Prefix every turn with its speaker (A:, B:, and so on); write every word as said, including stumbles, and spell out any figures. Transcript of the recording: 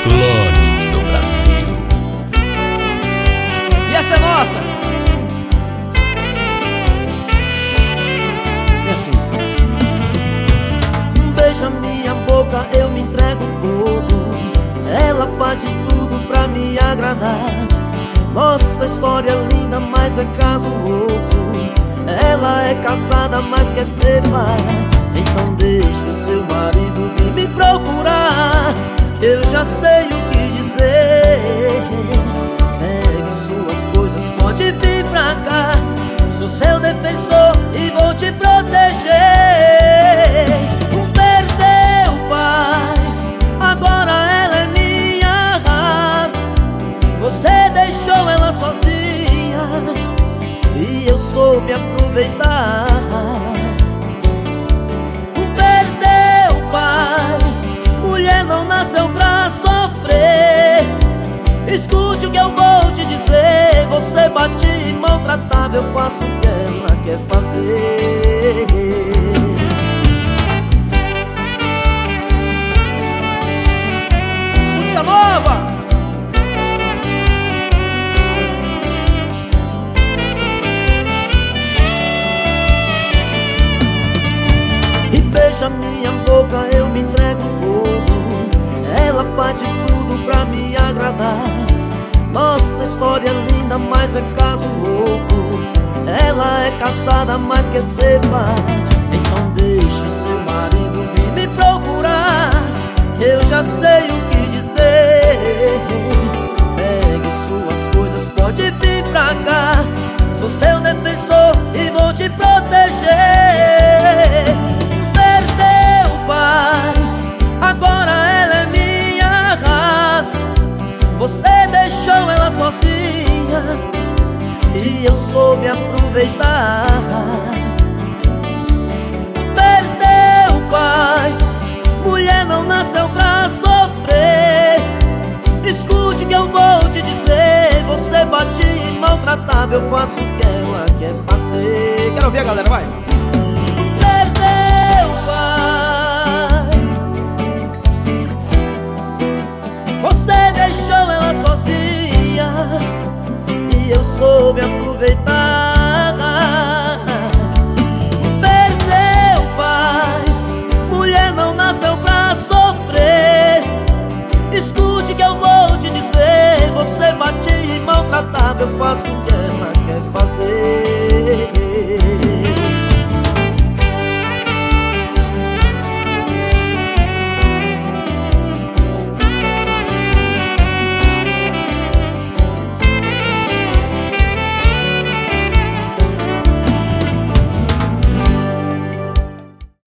A: clones do Brasil.
B: E essa é nossa. É assim. Beija minha boca, eu me entrego todo. Ela faz de tudo pra me agradar. Nossa história é linda, mas é caso louco. Ela é casada, mas quer ser pai. Então deixa seu marido vir me procurar, que eu já sei o que dizer. Pegue suas coisas, pode vir pra cá. Sou seu defensor e vou te proteger. Perdeu o pai, agora ela é minha. Você deixou ela sozinha e eu soube aproveitar. Perdeu o pai, mulher não nasceu pra sofrer. Escute o que eu vou te dizer. Você bate e maltratava, eu faço o que ela quer fazer. Música nova! E beija minha boca, eu me entrego todo. Ela faz de tudo pra me agradar. Nossa história é linda, mas é caso louco. Ela é casada, mas quer ser pai. Então deixa seu marido vir me procurar, que eu já sei o que dizer. Pegue suas coisas, pode vir pra cá. Sou seu defensor e vou te proteger. Perdeu o pai, agora ela é minha. Você deixou ela sozinha e eu soube aproveitar. Perdeu o pai, mulher não nasceu pra sofrer. Escute o que eu vou te dizer. Você bate e maltratava, eu faço o que ela quer fazer. Quero ouvir a galera, vai!